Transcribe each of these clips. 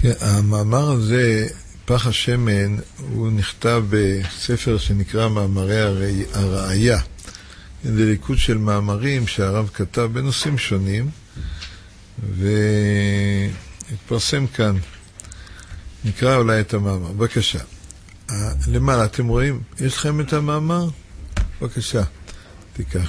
כן, המאמר הזה, פח השמן, הוא נכתב בספר שנקרא מאמרי הראייה. זה ליקוד של מאמרים שהרב כתב בנושאים שונים, והתפרסם כאן. נקרא אולי את המאמר. בבקשה. למעלה, אתם רואים? יש לכם את המאמר? בבקשה, תיקח.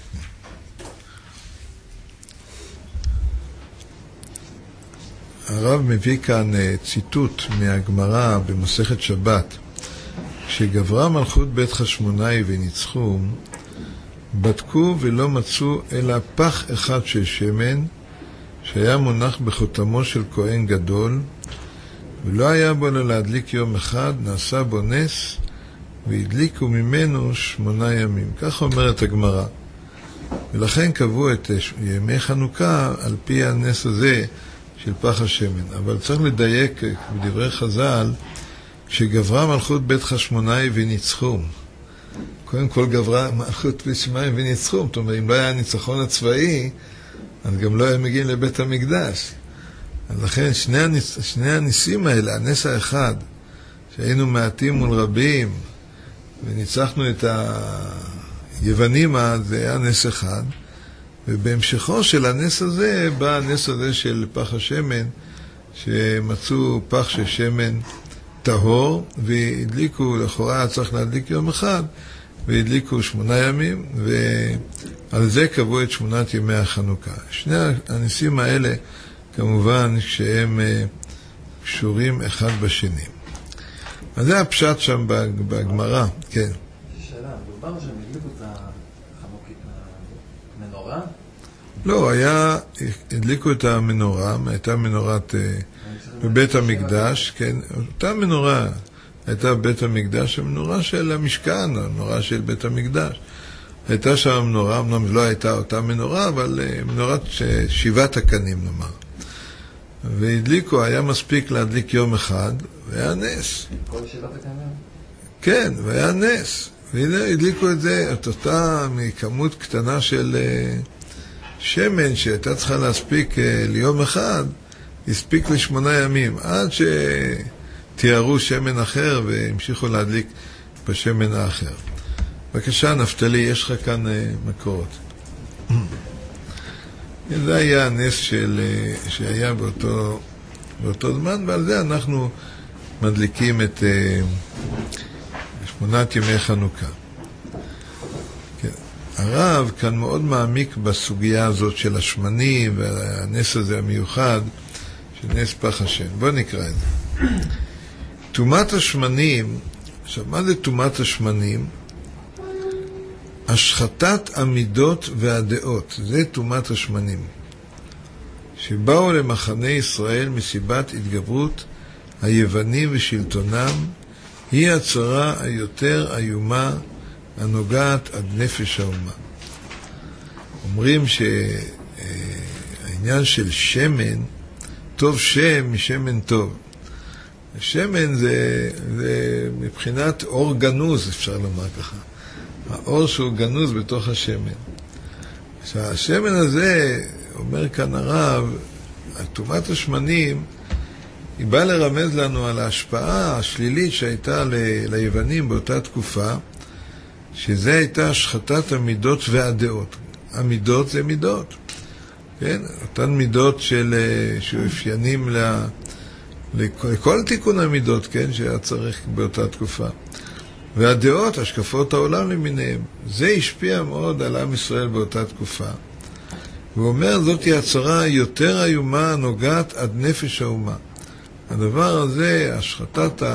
הרב מביא כאן ציטוט מהגמרא במסכת שבת. כשגברה מלכות בית חשמונאי וניצחו, בדקו ולא מצאו אלא פח אחד של שמן, שהיה מונח בחותמו של כהן גדול, ולא היה בו להדליק יום אחד, נעשה בו נס, והדליקו ממנו 8 ימים. כך אומרת הגמרא. ולכן קבעו את ימי חנוכה על פי הנס הזה של פח השמן. אבל צריך לדייק בדברי חז"ל, שגברה מלכות בית חשמונאי וניצחו. קודם כל גברה מלכות בית חשמונאי וניצחו. זאת אומרת, אם לא היה הניצחון הצבאי, אז גם לא היה מגיעים לבית המקדש. אז לכן שני הניסים האלה, הנס האחד, שהיינו מעטים מול רבים, וניצחנו את היוונים, זה היה נס אחד, ובהמשכו של הנס הזה, בא הנס הזה של פח השמן, שמצאו פח של שמן טהור, והדליקו, לכאורה היה צריך להדליק יום אחד, והדליקו 8 ימים, ועל זה קבעו את 8 ימי החנוכה. שני הניסים האלה, כמובן שהם קשורים אחד בשני. אז זה הפשט שם בגמרא, כן. שאלה, דובר שהם הדליקו את המנורה? לא, הדליקו את המנורה, הייתה מנורת בבית המקדש, כן, אותה מנורה הייתה בבית המקדש, המנורה של המשכן, המנורה של בית המקדש. הייתה שם מנורה, אמנם לא הייתה אותה מנורה, אבל מנורת 7 הקנים נאמר. והדליקו, היה מספיק להדליק יום אחד, והיה נס. כל 7 הקנים? כן, והיה נס. והנה הדליקו את זה, את אותה מכמות קטנה של שמן שהייתה צריכה להספיק ליום אחד, הספיק ל8 ימים, עד שתיארו שמן אחר והמשיכו להדליק בשמן האחר. בבקשה, נפתלי, יש לך כאן מקורות. זה היה הנס שהיה באותו זמן, ועל זה אנחנו מדליקים את 8 ימי חנוכה. כן. הרב כאן מאוד מעמיק בסוגיה הזאת של השמנים, והנס הזה המיוחד של נס פח השמן. בואו נקרא את זה. תומת השמנים, עכשיו מה זה תומת השמנים? השחטת המידות והדעות, זה תומת השמנים, שבאו למחנה ישראל מסיבת התגברות היוונים ושלטונם, היא הצרה היותר איומה הנוגעת עד נפש האומה. אומרים שהעניין של שמן, טוב שם משמן טוב. שמן זה מבחינת אור גנוז, אפשר לומר ככה. האור שהוא גנוז בתוך השמן. השמן הזה, אומר כאן הרב, תומת השמנים, היא באה לרמז לנו על ההשפעה השלילית שהייתה ליוונים באותה תקופה, שזה הייתה השחטת המידות והדעות. המידות זה מידות, כן? אותן מידות שאופיינים לכל תיקון המידות, כן? שהיה צריך באותה תקופה. והדעות, השקפות העולם למיניהם, זה השפיע מאוד על עם ישראל באותה תקופה. הוא אומר, זאת היא הצרה יותר איומה הנוגעת עד נפש האומה. הדבר הזה, השחטת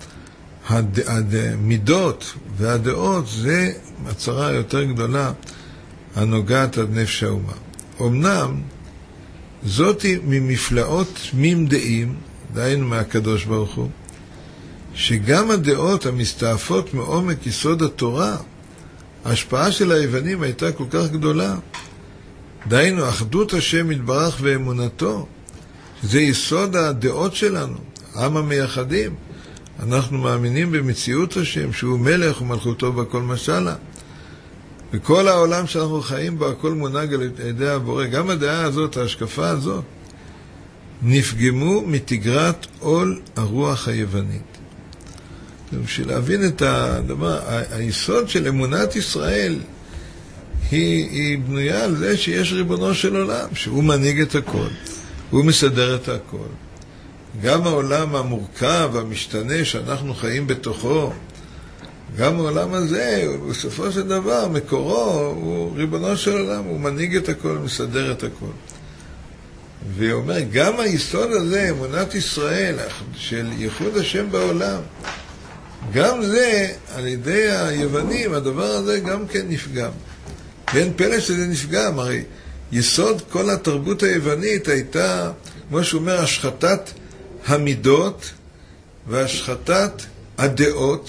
המידות והדעות, זה הצרה היותר גדולה הנוגעת עד נפש האומה. אמנם, זאת היא ממפלאות תמים דעים, דהיינו מהקדוש ברוך הוא, שגם הדעות המסתעפות מעומק יסוד התורה, ההשפעה של היוונים הייתה כל כך גדולה. דהיינו, אחדות השם יתברך ואמונתו, שזה יסוד הדעות שלנו, עם המייחדים. אנחנו מאמינים במציאות השם, שהוא מלך ומלכותו בכל משלה. וכל העולם שאנחנו חיים בו, הכל מונהג על ידי הבורא. גם הדעה הזאת, ההשקפה הזאת. נפגמו מתגרת עול הרוח היוונית. בשביל להבין את הדבר, היסוד של אמונת ישראל היא בנויה על זה שיש ריבונו של עולם, שהוא מנהיג את הכל, הוא מסדר את הכל. גם העולם המורכב, המשתנה שאנחנו חיים בתוכו, גם העולם הזה, בסופו של דבר, מקורו הוא ריבונו של עולם, הוא מנהיג את הכל, מסדר את הכל. והוא אומר, גם היסוד הזה, אמונת ישראל, של ייחוד השם בעולם, גם זה, על ידי היוונים, הדבר הזה גם כן נפגם. ואין פלא שזה נפגם, הרי יסוד כל התרבות היוונית הייתה, כמו שהוא אומר, השחתת המידות והשחתת הדעות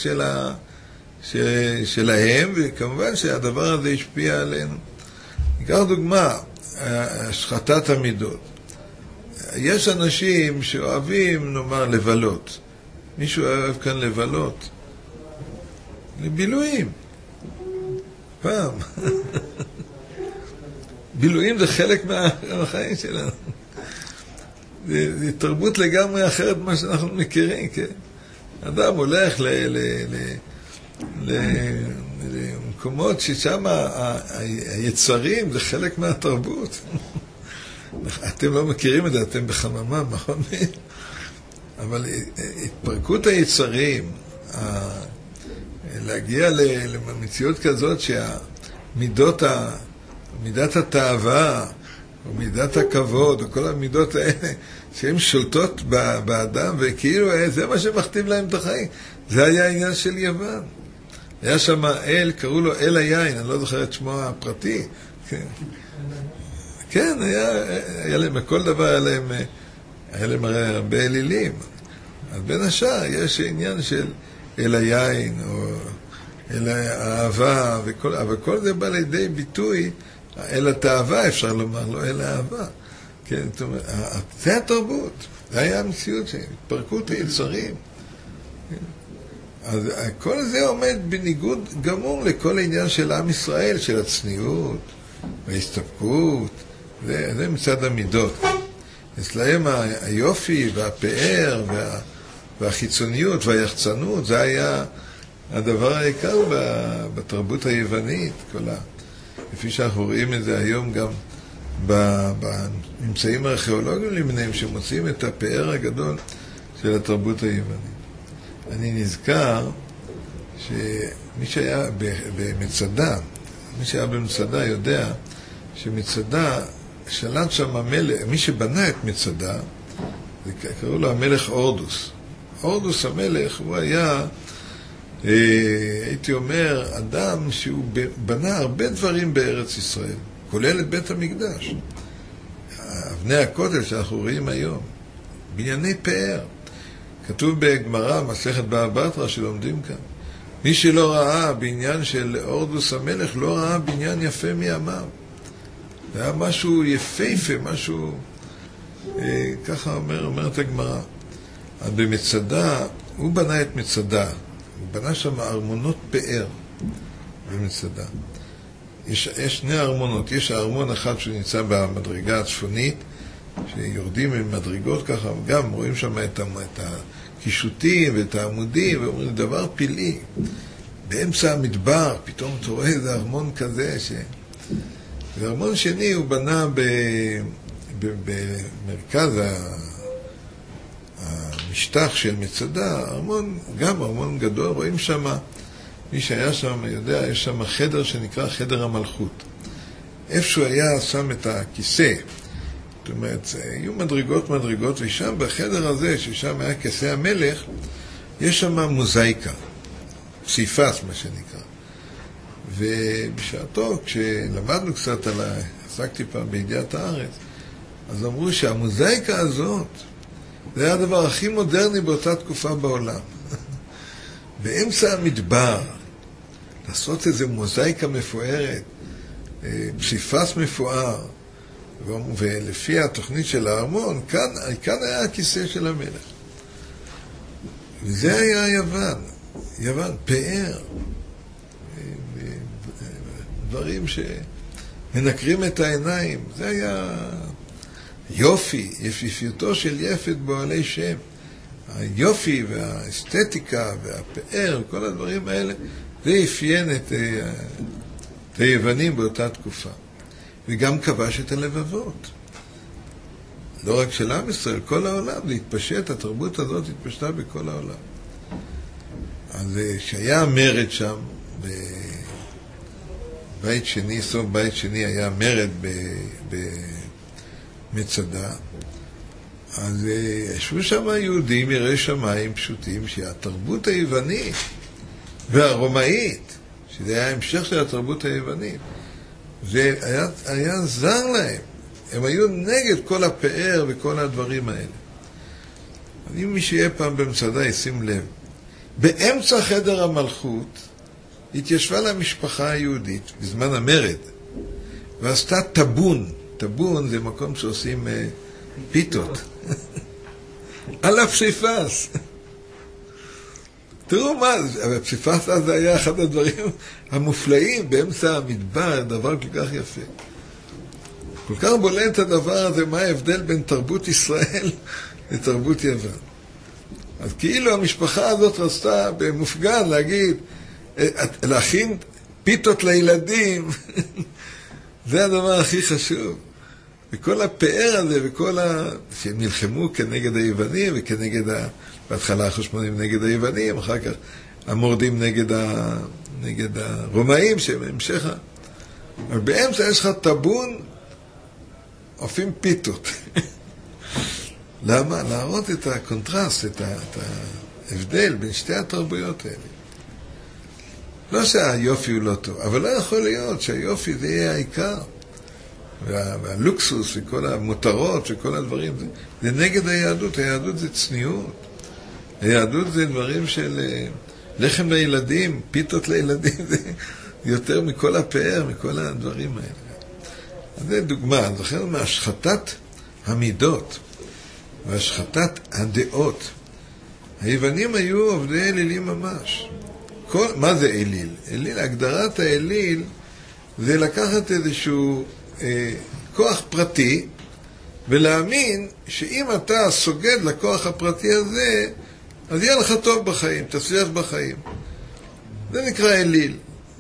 שלהם, וכמובן שהדבר הזה השפיע עלינו. ניקח דוגמה, השחתת המידות. יש אנשים שאוהבים, נאמר, לבלות. מישהו אוהב כאן לבלות? לבילויים. פעם. בילויים זה חלק מהחיים שלנו. זה תרבות לגמרי אחרת מה שאנחנו מכירים, כן? אדם הולך למקומות ששם היצרים זה חלק מהתרבות. אתם לא מכירים את זה, אתם בחממה, נכון? אבל התפרקות היצרים, להגיע למציאות כזאת שהמידות, מידת התאווה, או מידת הכבוד, או כל המידות האלה, שהן שולטות באדם, וכאילו זה מה שמכתיב להם את החיים. זה היה העניין של יוון. היה שם אל, קראו לו אל היין, אני לא זוכר את שמו הפרטי. כן, היה להם, כל דבר היה להם הרי הרבה אלילים. אז בין השאר יש עניין של אל היין, או אל האהבה, אבל כל זה בא לידי ביטוי, אל התאווה אפשר לומר, לא אל האהבה. כן, זאת אומרת, זה התרבות, זה היה המציאות של התפרקות היצרים. אז כל זה עומד בניגוד גמור לכל העניין של עם ישראל, של הצניעות וההסתפקות, זה מצד המידות. אצלהם היופי והפאר והחיצוניות והיחצנות, זה היה הדבר העיקר בתרבות היוונית, לפי שאנחנו רואים את זה היום גם בממצאים הארכיאולוגיים למיניהם שמוצאים את הפאר הגדול של התרבות היוונית. אני נזכר שמי שהיה במצדה, מי שהיה במצדה יודע שמצדה שלט שם המלך, מי שבנה את מצדה, קראו לו המלך אורדוס. אורדוס המלך הוא היה, הייתי אומר, אדם שהוא בנה הרבה דברים בארץ ישראל, כולל את בית המקדש. אבני הכותל שאנחנו רואים היום, בנייני פאר. כתוב בגמרא, מסכת בבא בתרא שלומדים כאן. מי שלא ראה בעניין של אורדוס המלך, לא ראה בניין יפה מימיו. זה היה משהו יפהפה, משהו, ככה אומרת הגמרא. אז במצדה, הוא בנה את מצדה. הוא בנה שם ארמונות פאר במצדה. יש שני ארמונות. יש הארמון אחד שנמצא במדרגה הצפונית, שיורדים עם מדרגות ככה, גם רואים שם את הקישוטים ואת העמודים, ואומרים, זה דבר פלאי. באמצע המדבר, פתאום אתה רואה איזה ארמון כזה, וארמון שני הוא בנה במרכז המשטח של מצדה, ארמון, גם ארמון גדול, רואים שם, מי שהיה שם יודע, יש שם חדר שנקרא חדר המלכות. איפשהו היה שם את הכיסא, זאת אומרת, היו מדרגות, ושם בחדר הזה, ששם היה כיסא המלך, יש שם מוזאיקה, פסיפס מה שנקרא. ובשעתו, כשלמדנו קצת עסקתי פעם בידיעת הארץ, אז אמרו שהמוזאיקה הזאת, זה היה הדבר הכי מודרני באותה תקופה בעולם. באמצע המדבר, לעשות איזו מוזאיקה מפוארת, פסיפס מפואר, ולפי התוכנית של הארמון, כאן היה הכיסא של המלך. וזה היה יוון, פאר, דברים שמנקרים את העיניים. זה היה יופי, יפיפיותו של יפת בועלי שם. היופי והאסתטיקה והפאר וכל הדברים האלה, זה אפיין את היוונים באותה תקופה. וגם כבש את הלבבות. לא רק של עם ישראל, כל העולם, זה התפשט, התרבות הזאת התפשטה בכל העולם. אז שהיה מרד שם, בבית שני, סוף בית שני היה מרד במצדה, אז ישבו שם יהודים יראי שמיים פשוטים, שהתרבות היוונית והרומאית, שזה היה המשך של התרבות היוונית, זה היה זר להם. הם היו נגד כל הפאר וכל הדברים האלה. אם מי שיהיה פעם במצדה ישים לב, באמצע חדר המלכות התיישבה לה משפחה היהודית בזמן המרד, ועשתה טבון. טבון זה מקום שעושים פיתות. על הפסיפס. תראו מה, הפסיפס הזה היה אחד הדברים המופלאים באמצע המדבר, דבר כל כך יפה. כל כך בולט הדבר הזה, מה ההבדל בין תרבות ישראל לתרבות יוון. אז כאילו המשפחה הזאת רצתה במופגן להגיד, להכין פיתות לילדים, זה הדבר הכי חשוב. וכל הפאר הזה, שהם נלחמו כנגד היוונים וכנגד, בהתחלה החשמונים נגד היוונים, אחר כך המורדים נגד הרומאים, שהם המשך. אבל באמצע יש לך טבון, עופים פיתות. למה? להראות את הקונטרסט, את ההבדל בין שתי התרבויות האלה. לא שהיופי הוא לא טוב, אבל לא יכול להיות שהיופי זה יהיה העיקר. והלוקסוס וכל המותרות וכל הדברים, זה נגד היהדות. היהדות זה צניעות. היהדות זה דברים של לחם לילדים, פיתות לילדים, זה יותר מכל הפאר, מכל הדברים האלה. אז זה דוגמה, זוכר מהשחטת המידות והשחטת הדעות. היוונים היו עובדי אלילים ממש. מה זה אליל? אליל, הגדרת האליל זה לקחת איזשהו כוח פרטי ולהאמין שאם אתה סוגד לכוח הפרטי הזה, אז יהיה לך טוב בחיים, תצליח בחיים. זה נקרא אליל.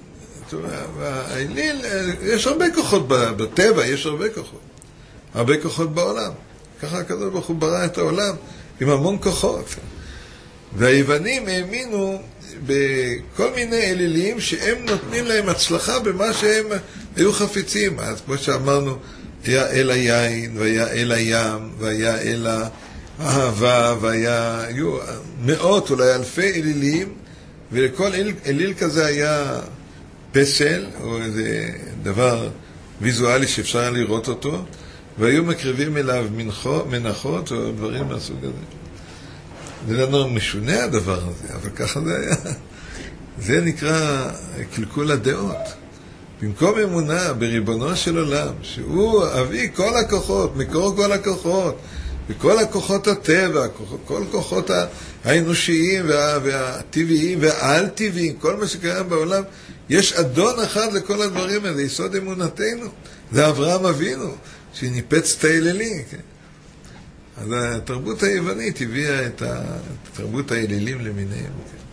האליל, יש הרבה כוחות בטבע, יש הרבה כוחות בעולם. ככה הקדוש ברוך הוא ברא את העולם עם המון כוחות. והיוונים האמינו בכל מיני אלילים שהם נותנים להם הצלחה במה שהם היו חפיצים. אז כמו שאמרנו, היה אל היין, והיה אל הים, והיה אל האהבה, היו מאות, אולי אלפי אלילים, ולכל אליל כזה היה פסל, או איזה דבר ויזואלי שאפשר לראות אותו, והיו מקריבים אליו מנחות או דברים מהסוג הזה. זה לא משונה הדבר הזה, אבל ככה זה היה. זה נקרא קלקול הדעות. במקום אמונה בריבונו של עולם, שהוא אבי כל הכוחות, מקור כל הכוחות, וכל הכוחות הטבע, כל כוחות האנושיים והטבעיים והעל-טבעיים, כל מה שקיים בעולם, יש אדון אחד לכל הדברים האלה, יסוד אמונתנו. זה אברהם אבינו, שניפץ את האלילים. כן? אז התרבות היוונית הביאה את תרבות האלילים למיניהם.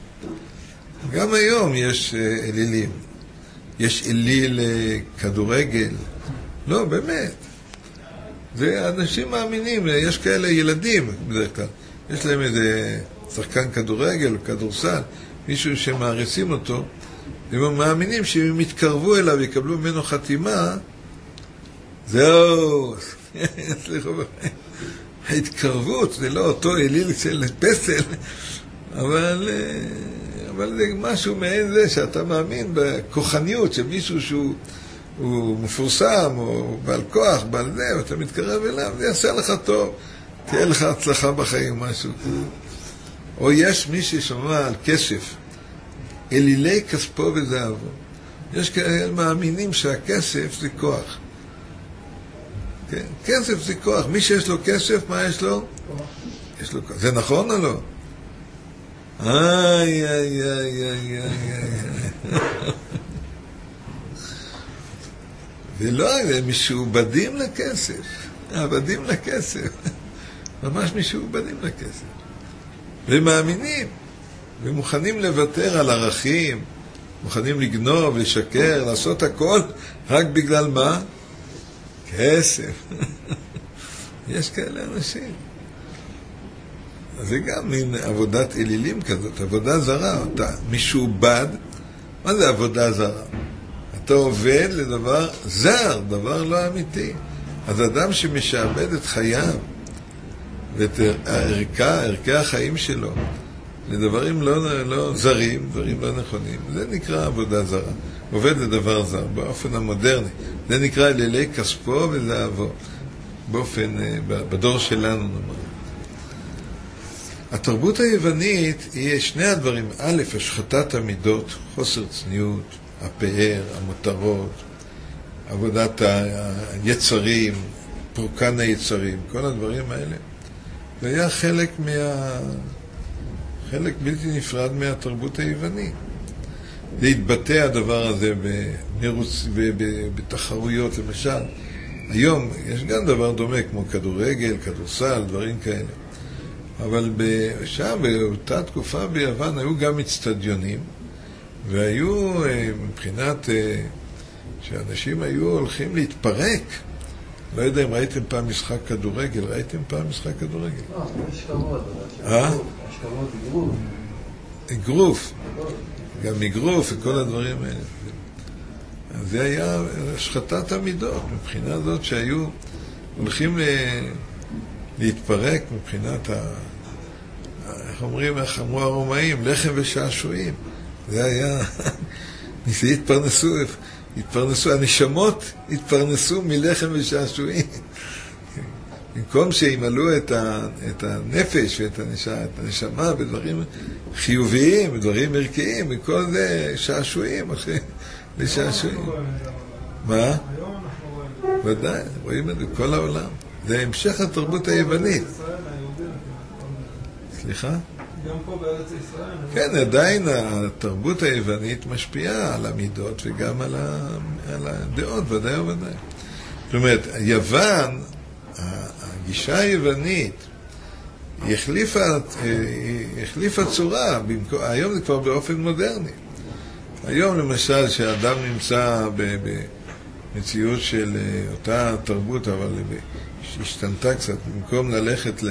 כן? גם היום יש אלילים. יש אליל כדורגל. לא, באמת. זה אנשים מאמינים, יש כאלה ילדים בדרך כלל. יש להם איזה שחקן כדורגל, כדורסל, מישהו שמעריצים אותו, והם מאמינים שאם יתקרבו אליו ויקבלו ממנו חתימה, זהו, סליחו, ההתקרבות זה לא אותו אליל של פסל, אבל זה משהו מעין זה שאתה מאמין בכוחניות של מישהו שהוא מפורסם או בעל כוח, בעל זה, ואתה מתקרב אליו, זה יעשה לך טוב, תהיה לך הצלחה בחיים, משהו. או יש מי ששומע על כסף, אלילי כספו וזהבו. יש כאלה מאמינים שהכסף זה כוח. כן? כסף זה כוח. מי שיש לו כסף, מה יש לו? יש לו כוח. זה נכון או לא? איי, איי, איי, איי, איי. ולא, הם משועבדים לכסף. עבדים לכסף. ממש משועבדים לכסף. ומאמינים, ומוכנים לוותר על ערכים, מוכנים לגנוב, לשקר, לעשות הכל, רק בגלל מה? כסף. יש כאלה אנשים. אז זה גם מין עבודת אלילים כזאת, עבודה זרה. אתה משועבד, מה זה עבודה זרה? אתה עובד לדבר זר, דבר לא אמיתי. אז אדם שמשעבד את חייו ואת ערכי החיים שלו לדברים לא זרים, דברים לא נכונים, זה נקרא עבודה זרה. עובד לדבר זר באופן המודרני. זה נקרא אלילי כספו וזהבו. באופן, בדור שלנו נאמר. התרבות היוונית היא שני הדברים. א', השחתת המידות, חוסר צניעות, הפאר, המותרות, עבודת היצרים, פורקן היצרים, כל הדברים האלה. זה היה חלק בלתי נפרד מהתרבות היוונית. להתבטא הדבר הזה בתחרויות, למשל. היום יש גם דבר דומה, כמו כדורגל, כדורסל, דברים כאלה. אבל שם, באותה תקופה ביוון, היו גם אצטדיונים, והיו מבחינת שאנשים היו הולכים להתפרק. לא יודע אם ראיתם פעם משחק כדורגל, ראיתם פעם משחק כדורגל? לא, יש כבוד. יש כבוד, אגרוף. אגרוף. גם אגרוף וכל הדברים האלה. אז זה היה השחתת המידות, מבחינה זאת שהיו הולכים להתפרק מבחינת איך אומרים, איך אמרו הרומאים, לחם ושעשועים. זה היה, התפרנסו, הנשמות התפרנסו מלחם ושעשועים. במקום שימלאו את הנפש ואת הנשמה בדברים חיוביים, בדברים ערכיים, מכל זה שעשועים, אחרי לשעשועים. מה? היום אנחנו רואים. ודאי, רואים את זה בכל העולם. זה המשך התרבות היוונית. סליחה? גם פה בארץ ישראל. כן, עדיין התרבות היוונית משפיעה על המידות וגם על הדעות, ודאי וודאי. זאת אומרת, יוון, הגישה היוונית, היא החליפה צורה, היום זה כבר באופן מודרני. היום למשל שאדם נמצא במציאות של אותה תרבות, אבל השתנתה קצת, במקום ללכת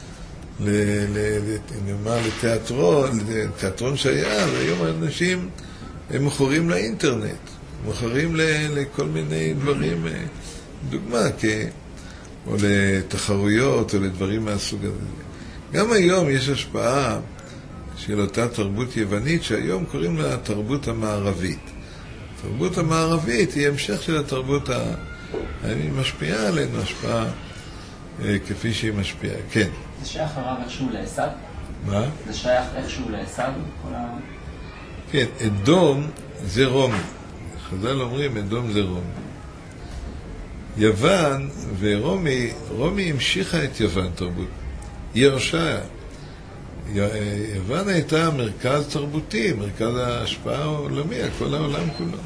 לתיאטרון שהיה, והיום האנשים הם מוכרים לאינטרנט, מוכרים לכל מיני דברים, דוגמה, או לתחרויות, או לדברים מהסוג הזה. גם היום יש השפעה של אותה תרבות יוונית, שהיום קוראים לה התרבות המערבית. התרבות המערבית היא המשך של התרבות היא משפיעה עלינו, השפעה כפי שהיא משפיעה. כן. זה שייך הרב איכשהו לעשב? מה? זה שייך איכשהו לעשב? כן, אדום זה רומי. חז"ל אומרים, אדום זה רומי. יוון ורומי, רומי המשיכה את יוון תרבות. ירשה. יוון הייתה מרכז תרבותי, מרכז ההשפעה העולמי, כל העולם כולו.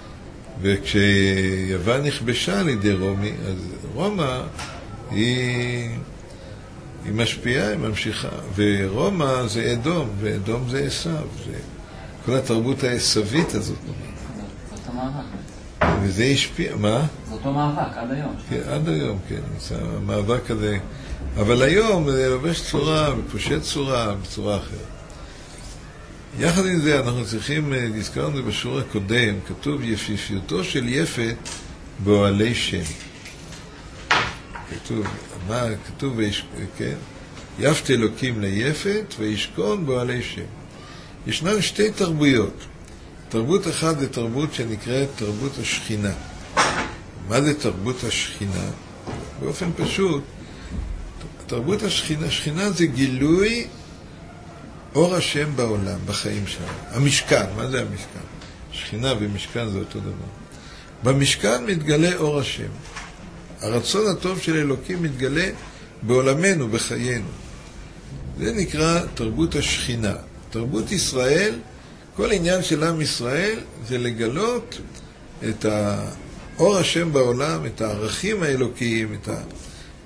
וכשיוון נכבשה על ידי רומי, אז רומא היא משפיעה, היא ממשיכה. ורומא זה אדום, ואדום זה עשב. זה כל התרבות העשבית הזאת. זה אותו מאבק. וזה השפיע, מה? זה אותו מאבק, עד היום. כן, עד היום, כן. המאבק הזה. אבל היום זה לובש צורה, ופושט צורה, בצורה אחרת. יחד עם זה אנחנו צריכים, נזכרנו בשיעור הקודם, כתוב יפיפיותו של יפת באוהלי שם. כתוב, מה כתוב, כן? יפת אלוקים ליפת וישכון באוהלי שם. ישנן שתי תרבויות. תרבות אחת זה תרבות שנקראת תרבות השכינה. מה זה תרבות השכינה? באופן פשוט, תרבות השכינה זה גילוי אור השם בעולם, בחיים שלנו. המשכן, מה זה המשכן? שכינה ומשכן זה אותו דבר. במשכן מתגלה אור השם. הרצון הטוב של אלוקים מתגלה בעולמנו, בחיינו. זה נקרא תרבות השכינה. תרבות ישראל, כל עניין של עם ישראל זה לגלות את האור השם בעולם, את הערכים האלוקיים,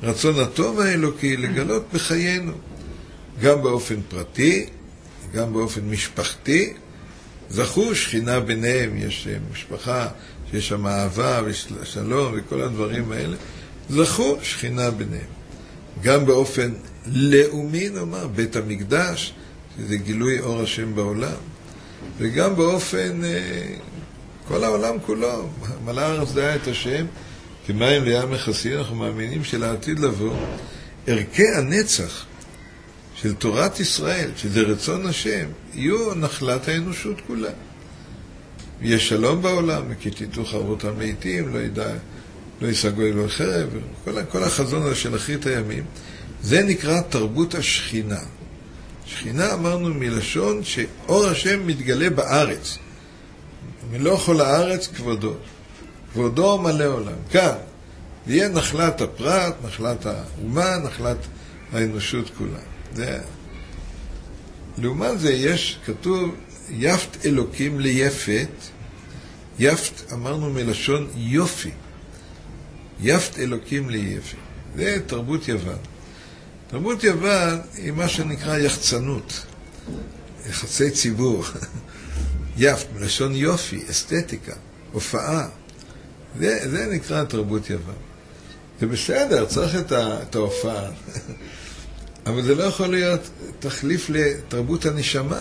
רצון הטוב האלוקי לגלות בחיינו, גם באופן פרטי, גם באופן משפחתי. זכו שכינה ביניהם, יש משפחה שיש שם אהבה ושלום וכל הדברים האלה, זכו שכינה ביניהם. גם באופן לאומי, נאמר, בית המקדש, שזה גילוי אור השם בעולם, וגם באופן, כל העולם כולו, מלא הארץ דעה את השם, כמים לים מכסים. אנחנו מאמינים שלעתיד לבוא, ערכי הנצח של תורת ישראל, שזה רצון השם, יהיו נחלת האנושות כולה. יש שלום בעולם, וכתיתו חרבות המתים, לא יישא גוי לא חרב, כל החזון הזה של אחרית הימים, זה נקרא תרבות השכינה. שכינה אמרנו מלשון שאור השם מתגלה בארץ. מלוא כל הארץ כבודו. כבודו מלא עולם. כאן, יהיה נחלת הפרט, נחלת האומה, נחלת האנושות כולה. זה... לעומת זה יש, כתוב, יפת אלוקים ליפת. יפת אמרנו מלשון יופי. יפת אלוקים ליפת. זה תרבות יוון. תרבות יוון היא מה שנקרא יחצנות, יחסי ציבור. יפת, מלשון יופי, אסתטיקה, הופעה. זה נקרא תרבות יוון. זה בסדר, צריך את ההופעה. אבל זה לא יכול להיות תחליף לתרבות הנשמה.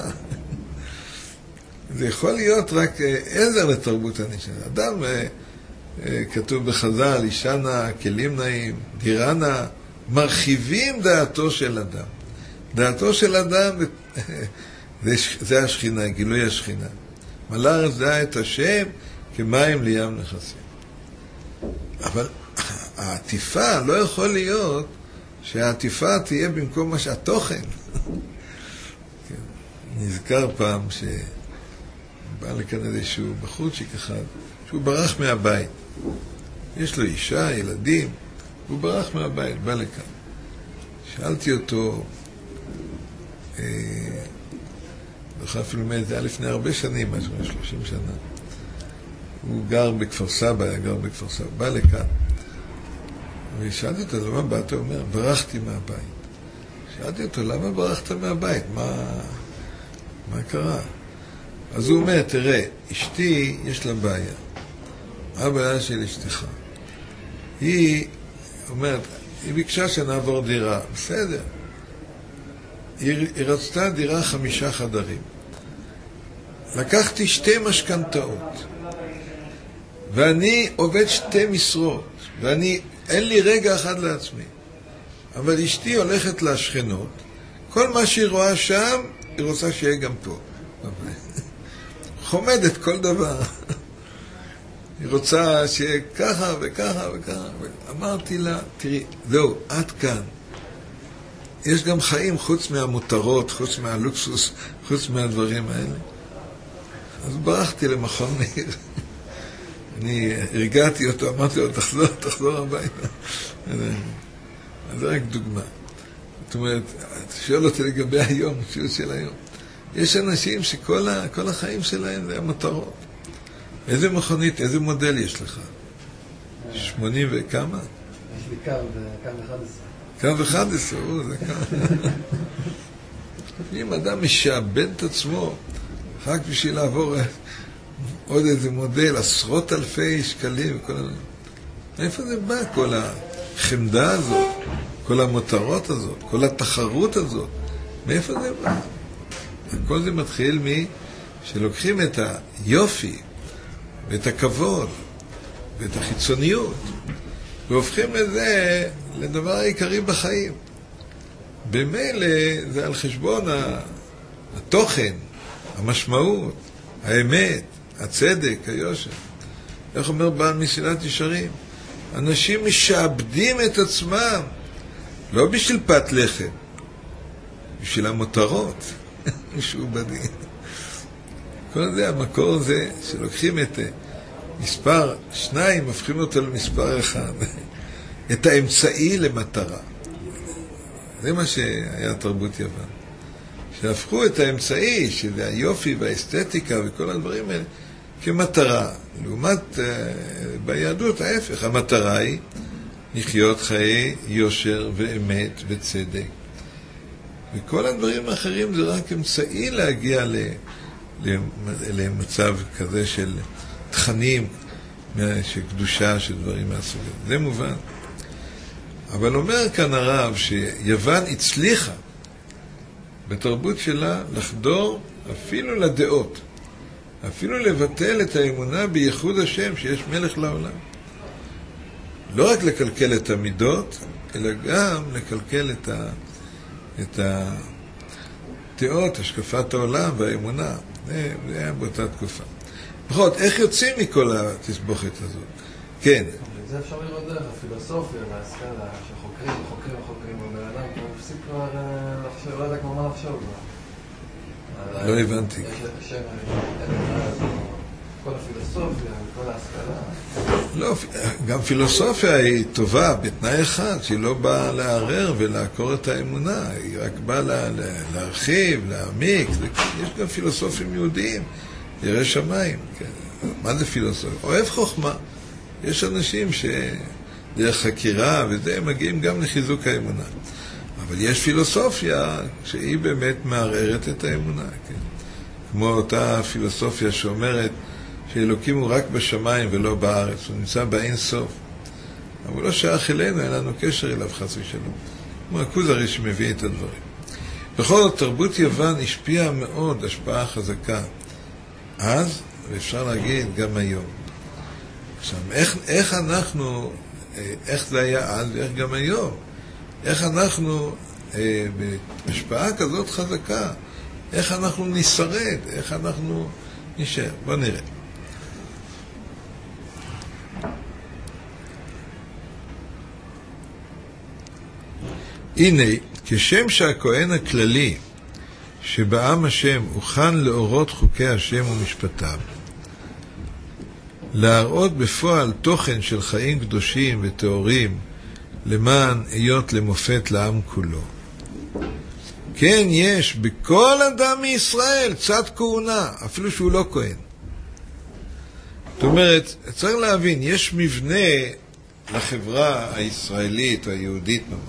זה יכול להיות רק עזר לתרבות הנשמה. אדם, כתוב בחז"ל, אישה נאה, כלים נאים, דירה נאה, מרחיבים דעתו של אדם. דעתו של אדם זה השכינה, גילוי השכינה. מלא הארץ דעה את השם כמים לים נכסים. אבל העטיפה לא יכול להיות שהעטיפה תהיה במקום התוכן. נזכר פעם שבא לכאן איזשהו בחורצ'יק אחד, שהוא ברח מהבית. יש לו אישה, ילדים, הוא ברח מהבית, בא לכאן. שאלתי אותו, אפילו זה היה לפני הרבה שנים, משהו 30 שנה. הוא גר בכפר סבא, היה גר בכפר סבא, בא לכאן. ושאלתי אותו, למה באת? הוא אומר, ברחתי מהבית. שאלתי אותו, למה ברחת מהבית? מה קרה? אז הוא אומר, תראה, אשתי יש לה בעיה. מה הבעיה של אשתך? היא אומרת, היא ביקשה שנעבור דירה. בסדר. היא רצתה דירה 5 חדרים. לקחתי 2 משכנתאות. ואני עובד 2 משרות. אין לי רגע אחד לעצמי. אבל אשתי הולכת לשכנות. כל מה שהיא רואה שם, היא רוצה שיהיה גם פה. חומדת כל דבר. היא רוצה שיהיה ככה וככה וככה. אמרתי לה, תראי, זהו, עד כאן. יש גם חיים חוץ מהמותרות, חוץ מהלוקסוס, חוץ מהדברים האלה. אז ברחתי למכון מאיר. אני הרגעתי אותו, אמרתי לו, תחזור הביתה. אז זה רק דוגמה. זאת אומרת, אתה שואל אותי לגבי היום, מציאות של היום. יש אנשים שכל החיים שלהם זה המטרות. איזה מכונית, איזה מודל יש לך? 80 וכמה? יש לי קו 11. קו 11, זה קו. אם אדם משעבד את עצמו, רק בשביל לעבור עוד איזה מודל, 10,000 שקלים וכל הדברים. מאיפה זה בא, כל החמדה הזאת, כל המותרות הזאת, כל התחרות הזאת? מאיפה זה בא? כל זה מתחיל שלוקחים את היופי ואת הכבוד ואת החיצוניות והופכים את זה לדבר העיקרי בחיים. במילא זה על חשבון התוכן, המשמעות, האמת, הצדק, היושר. איך אומר בעל מסילת ישרים? אנשים משעבדים את עצמם לא בשביל פת לחם, בשביל המותרות. משעובדים. כל זה, המקור זה שלוקחים את מספר 2, הופכים אותו למספר 1. את האמצעי למטרה. זה מה שהיה תרבות יוון. שהפכו את האמצעי, שזה היופי והאסתטיקה וכל הדברים האלה, כמטרה. לעומת ביהדות ההפך, המטרה היא לחיות חיי יושר ואמת וצדק. וכל הדברים האחרים זה רק אמצעי להגיע למצב כזה של תכנים, של קדושה, של דברים מהסוג הזה. זה מובן. אבל אומר כאן הרב שיוון הצליחה בתרבות שלה לחדור אפילו לדעות, אפילו לבטל את האמונה בייחוד השם שיש מלך לעולם. לא רק לקלקל את המידות, אלא גם לקלקל את התיאות, השקפת העולם והאמונה. זה היה באותה תקופה. בכל, איך יוצאים מכל התסבוכת הזאת? כן. זה אפשר לראות דרך הפילוסופיה וההשכלה, שחוקרים, ובן אדם כבר מפסיק כבר לחשוב, לא יודע כמו מה לחשוב. לא הבנתי. יש את השם, כל הפילוסופיה וכל ההשכלה. לא, גם פילוסופיה היא טובה בתנאי אחד, שהיא לא באה לערער ולעקור את האמונה, היא רק באה להרחיב, להעמיק. יש גם פילוסופים יהודיים, ירא שמיים. מה זה פילוסופיה? אוהב חוכמה. יש אנשים שדרך חקירה וזה, הם מגיעים גם לחיזוק האמונה. אבל יש פילוסופיה שהיא באמת מערערת את האמונה. כן? כמו אותה פילוסופיה שאומרת שאלוקים הוא רק בשמיים ולא בארץ, הוא נמצא באין סוף. אבל הוא לא שייך אלינו, אין לנו קשר אליו חס ושלום. כמו הכוזרי שמביא את הדברים. בכל זאת, תרבות יוון השפיעה מאוד, השפעה חזקה. אז, ואפשר להגיד גם היום. עכשיו, איך אנחנו, איך זה היה אז ואיך גם היום? איך אנחנו, בהשפעה כזאת חזקה, איך אנחנו נשרד, איך אנחנו נשאר? בוא נראה. הנה, כשם שהכהן הכללי שבעם השם הוכן לאורות חוקי השם ומשפטיו, להראות בפועל תוכן של חיים קדושים וטהורים למען היות למופת לעם כולו. כן, יש בכל אדם מישראל צד כהונה, אפילו שהוא לא כהן. זאת אומרת, צריך להבין, יש מבנה לחברה הישראלית או היהודית ממש.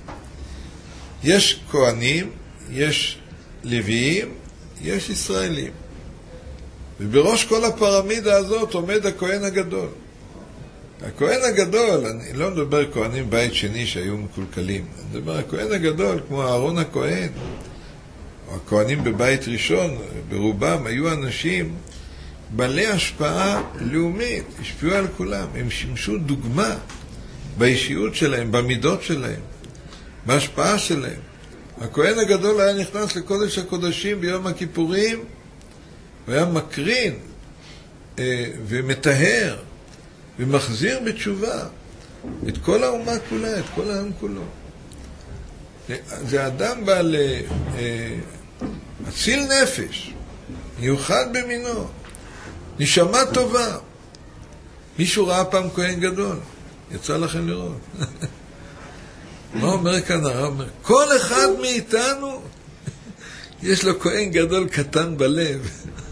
יש כהנים, יש לוויים, יש ישראלים. ובראש כל הפירמידה הזאת עומד הכהן הגדול. הכהן הגדול, אני לא מדבר כהנים בית שני שהיו מקולקלים, אני מדבר הכהן הגדול כמו אהרון הכהן, או הכהנים בבית ראשון, ברובם היו אנשים בעלי השפעה לאומית, השפיעו על כולם, הם שימשו דוגמה באישיות שלהם, במידות שלהם, בהשפעה שלהם. הכהן הגדול היה נכנס לקודש הקודשים ביום הכיפורים, הוא היה מקרין ומטהר ומחזיר בתשובה את כל האומה כולה, את כל העם כולו. זה אדם בעל אציל נפש, מיוחד במינו, נשמה טובה. מישהו ראה פעם כהן גדול? יצא לכם לראות. מה אומר כאן הרב? אומר, כל אחד מאיתנו יש לו כהן גדול קטן בלב.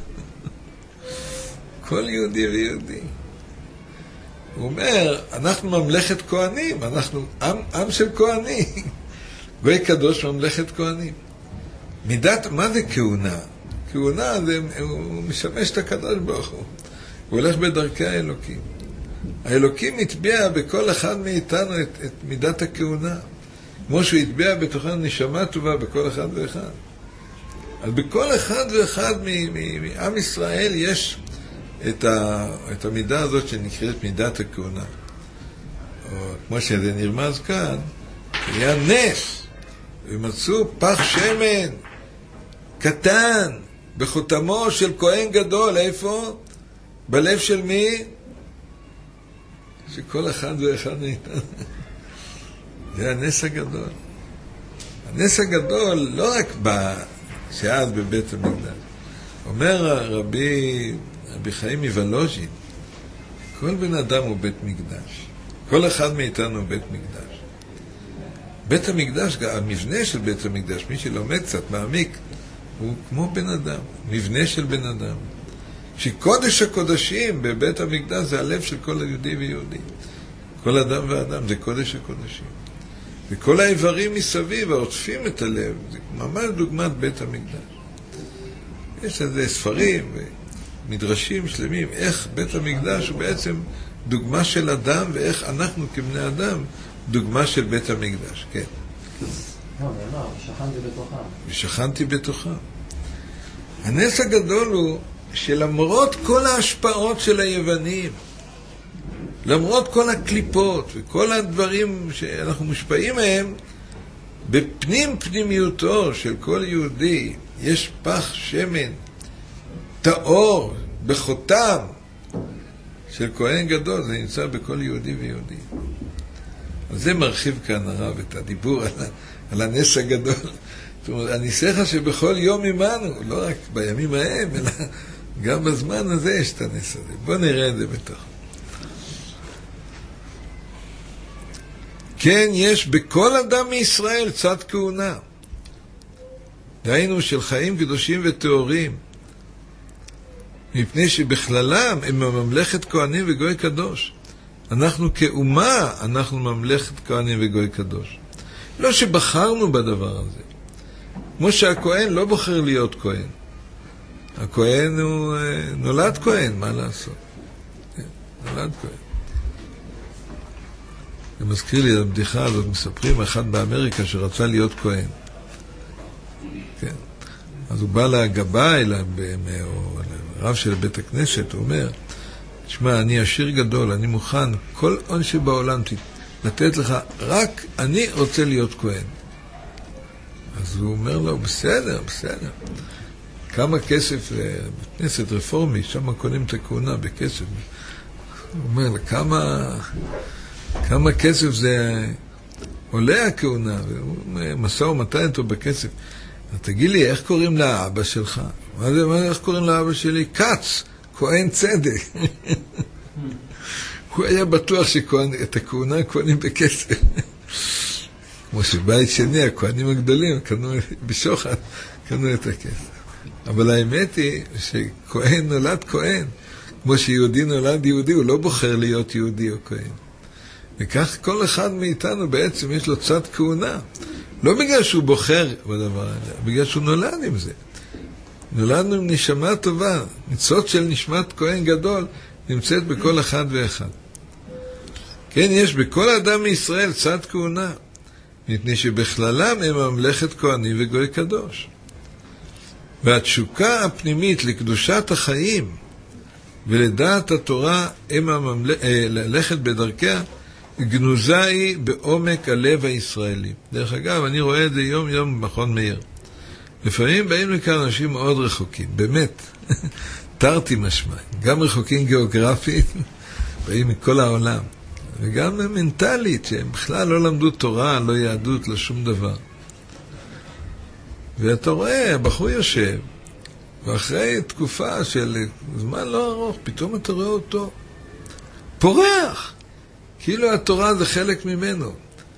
כל יהודי ויהודי. הוא אומר, אנחנו ממלכת כהנים, אנחנו עם של כהנים. גוי קדוש ממלכת כהנים. מידת, מה זה כהונה? כהונה זה, הוא משמש את הקדוש ברוך הוא. הוא הולך בדרכי האלוקים. האלוקים התביע בכל אחד מאיתנו את מידת הכהונה. כמו שהוא התביע בתוכנו נשמה טובה בכל אחד ואחד. אז בכל אחד ואחד מעם ישראל יש את המידה הזאת שנקראת מידת הכהונה. או כמו שזה נרמז כאן, היה נס, ומצאו פח שמן קטן בחותמו של כהן גדול. איפה? בלב של מי? שכל אחד ואחד מאיתנו. זה הנס הגדול. הנס הגדול לא רק שאז בבית המקדש. אומר רבי חיים מוולוז'ין, כל בן אדם הוא בית מקדש. כל אחד מאיתנו הוא בית מקדש. בית המקדש, המבנה של בית המקדש, מי שלומד קצת מעמיק, הוא כמו בן אדם, מבנה של בן אדם. שקודש הקודשים בבית המקדש זה הלב של כל היהודי ויהודי. כל אדם ואדם, זה קודש הקודשים. וכל האיברים מסביב, העוטפים את הלב, זה ממש דוגמת בית המקדש. יש לזה ספרים ומדרשים שלמים, איך בית המקדש הוא בעצם דוגמה של אדם, ואיך אנחנו כבני אדם דוגמה של בית המקדש, כן. לא, נאמר, ושכנתי בתוכם. ושכנתי בתוכם. הנס הגדול הוא שלמרות כל ההשפעות של היוונים, למרות כל הקליפות וכל הדברים שאנחנו מושפעים מהם, בפנים פנימיותו של כל יהודי יש פח שמן, טהור, בחותם של כהן גדול, זה נמצא בכל יהודי ויהודי. אז זה מרחיב כאן הרב את הדיבור על הנס הגדול. זאת אומרת, הניסך שבכל יום עמנו, לא רק בימים ההם, אלא גם בזמן הזה יש את הנס הזה. בואו נראה את זה בתוך. כן, יש בכל אדם מישראל צד כהונה. דהיינו של חיים קדושים וטהורים. מפני שבכללם הם ממלכת כהנים וגוי קדוש. אנחנו כאומה, אנחנו ממלכת כהנים וגוי קדוש. לא שבחרנו בדבר הזה. כמו שהכהן לא בוחר להיות כהן. הכהן הוא נולד כהן, מה לעשות? נולד כהן. זה מזכיר לי את הבדיחה הזאת, מספרים אחד באמריקה שרצה להיות כהן. כן. אז הוא בא לגבאי, או לרב של בית הכנסת, הוא אומר, תשמע, אני עשיר גדול, אני מוכן כל עון שבעולם לתת לך, רק אני רוצה להיות כהן. אז הוא אומר לו, בסדר, בסדר. כמה כסף, בכנסת רפורמי, שם קונים את הכהונה בכסף. הוא אומר לו, כמה כסף זה עולה הכהונה? והוא מסע ומתן אותו בכסף. תגיד לי, איך קוראים לאבא שלך? מה זה, איך קוראים לאבא שלי? קץ, כהן צדק. הוא היה בטוח שאת הכהונה קונים בכסף. כמו שבית שני, הכהנים הגדולים, קנו בשוחד, קנו את הכסף. אבל האמת היא שכהן נולד כהן. כמו שיהודי נולד יהודי, הוא לא בוחר להיות יהודי או כהן. וכך כל אחד מאיתנו בעצם יש לו צד כהונה. לא בגלל שהוא בוחר בדבר הזה, בגלל שהוא נולד עם זה. נולדנו עם נשמה טובה. ניצוץ של נשמת כהן גדול נמצאת בכל אחד ואחד. כן, יש בכל אדם מישראל צד כהונה. מפני שבכללם הם ממלכת כהנים וגוי קדוש. והתשוקה הפנימית לקדושת החיים ולדעת התורה ללכת בדרכיה, גנוזה היא בעומק הלב הישראלי. דרך אגב, אני רואה את זה יום יום במכון מאיר. לפעמים באים לכאן אנשים מאוד רחוקים, באמת, תרתי משמע, גם רחוקים גיאוגרפית, באים מכל העולם, וגם מנטלית, שהם בכלל לא למדו תורה, לא יהדות, לא שום דבר. ואתה רואה, הבחור יושב, ואחרי תקופה של זמן לא ארוך, פתאום אתה רואה אותו פורח, כאילו התורה זה חלק ממנו.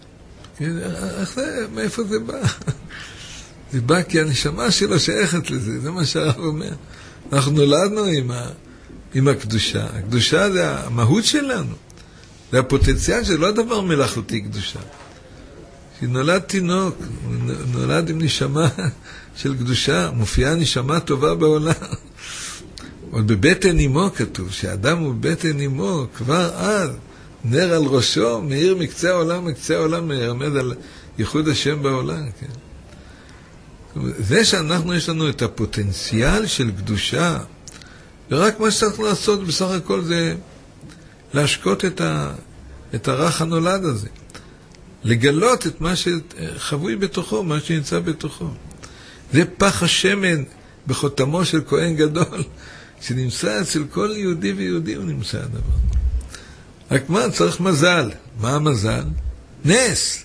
מאיפה זה בא? זה בא כי הנשמה שלו שייכת לזה, זה מה שהרב אומר. אנחנו נולדנו עם הקדושה. הקדושה זה המהות שלנו. זה הפוטנציאל, זה לא דבר מלאכותי קדושה. שנולד תינוק, נולד עם נשמה של קדושה, מופיעה נשמה טובה בעולם. עוד בבטן אמו כתוב, שאדם הוא בבטן אמו, כבר אז, נר על ראשו, מאיר מקצה העולם, מקצה העולם מלמד על ייחוד השם בעולם, כן. זה שאנחנו יש לנו את הפוטנציאל של קדושה, ורק מה שצריך לעשות בסך הכל זה להשקות את הרך הנולד הזה. לגלות את מה שחבוי בתוכו, מה שנמצא בתוכו. זה פח השמן בחותמו של כהן גדול, שנמצא אצל כל יהודי ויהודי הוא נמצא הדבר. רק מה? צריך מזל. מה המזל? נס.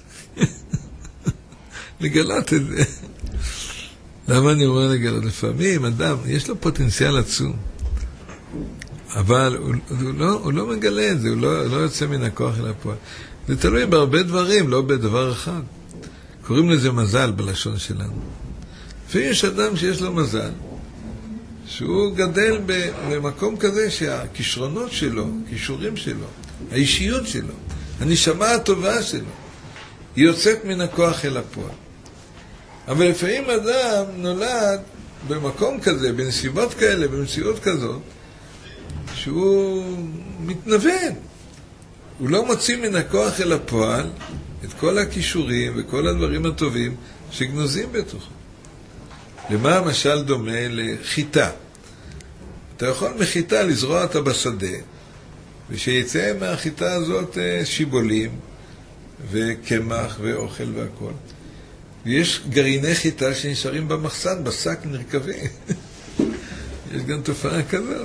לגלות את זה. למה אני אומר לגלות? לפעמים אדם, יש לו פוטנציאל עצום, אבל הוא לא מגלה את זה, הוא לא יוצא מן הכוח אל הפועל. זה תלוי בהרבה דברים, לא בדבר אחד. קוראים לזה מזל בלשון שלנו. ויש אדם שיש לו מזל, שהוא גדל במקום כזה שהכישרונות שלו, כישורים שלו, האישיות שלו, הנשמה הטובה שלו. היא יוצאת מן הכוח אל הפועל. אבל לפעמים אדם נולד במקום כזה, בנסיבות כאלה, במציאות כזאת, שהוא מתנוון. הוא לא מוציא מן הכוח אל הפועל את כל הכישורים וכל הדברים הטובים שגנוזים בתוכו. למה המשל דומה? לחיטה. אתה יכול מחיטה לזרוע אותה בשדה, ושיצא מהחיטה הזאת שיבולים וקמח ואוכל והכל. ויש גרעיני חיטה שנשארים במחסן, בשק נרכבים. יש גם תופעה כזאת.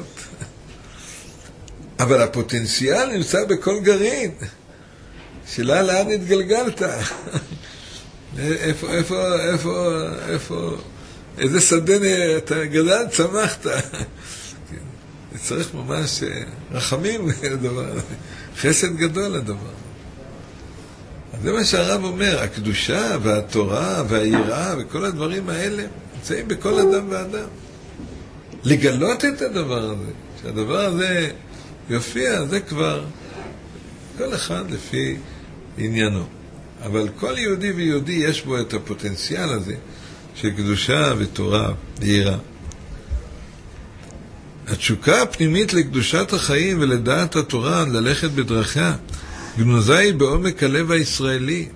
אבל הפוטנציאל נמצא בכל גרעין. שאלה לאן התגלגלת? איפה, איזה שדה אתה גדל, צמחת. צריך ממש רחמים לדבר הזה. חסד גדול לדבר. אז זה מה שהרב אומר, הקדושה והתורה והיראה וכל הדברים האלה נמצאים בכל אדם ואדם. לגלות את הדבר הזה, שהדבר הזה יופיע, זה כבר כל אחד לפי עניינו. אבל כל יהודי ויהודי יש בו את הפוטנציאל הזה של קדושה ותורה ויראה. התשוקה הפנימית לקדושת החיים ולדעת התורה, ללכת בדרכיה, גנוזה היא בעומק הלב הישראלי.